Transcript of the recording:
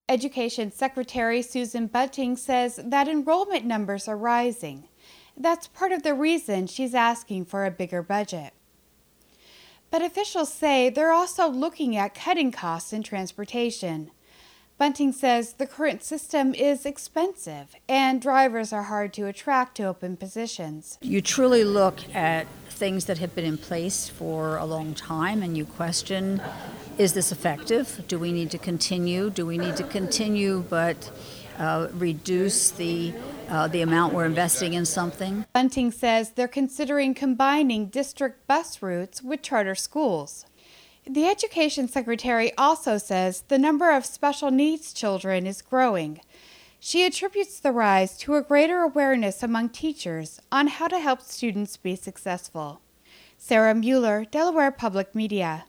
Education Secretary Susan Bunting says that enrollment numbers are rising. That's part of the reason she's asking for a bigger budget. But officials say they're also looking at cutting costs in transportation. Bunting says the current system is expensive and drivers are hard to attract to open positions. You truly look at things that have been in place for a long time and you question, is this effective? Do we need to continue? Do we need to continue but reduce the amount we're investing in something? Bunting says they're considering combining district bus routes with charter schools. The Education Secretary also says the number of special needs children is growing. She attributes the rise to a greater awareness among teachers on how to help students be successful. Sarah Mueller, Delaware Public Media.